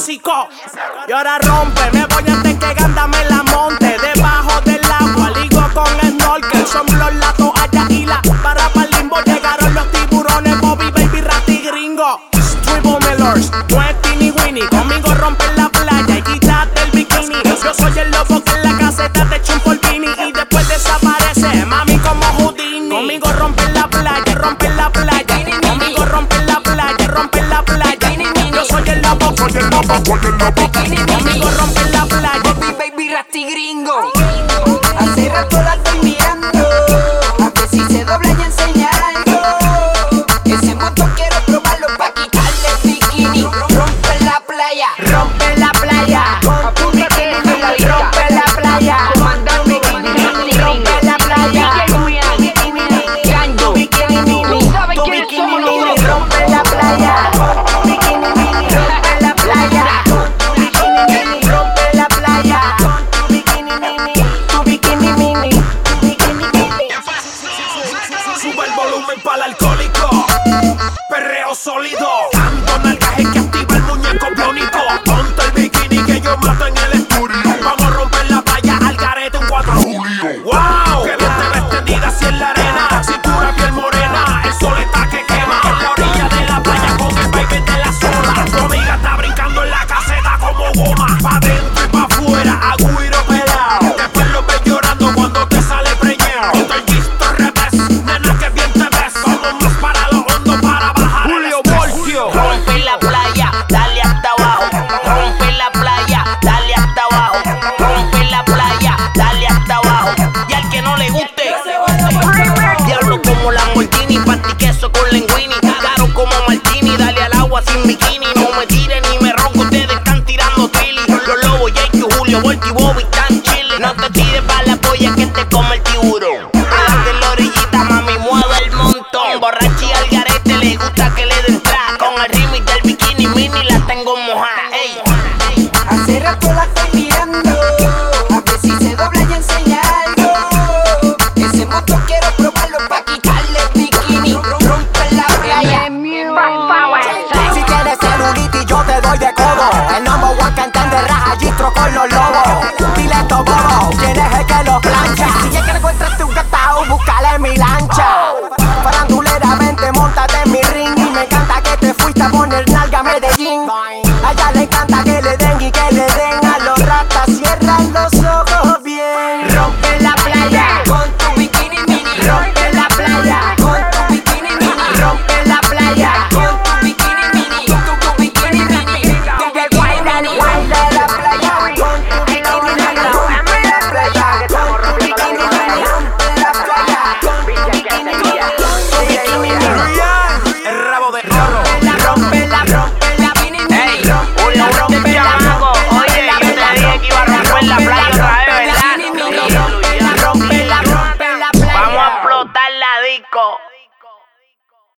hocico. Y ahora rompe, me voy antes que Ganda me la monte. Debajo del agua, ligo con snorkel. Son la toalla y la para pa'l limbo. Llegaron los tiburones, Bobby, Baby, Rati, Gringo. Triple Millers, no es Teeny Winnie. Conmigo rompen la playa y quítate el bikini. Yo soy el lobo que en la caseta te echa un polvini y después desaparece, mami, como Houdini. Conmigo rompen la playa, rompen la playa. Conmigo rompen la playa, rompen la playa. Yo soy el lobo, soy el lobo, soy el lobo.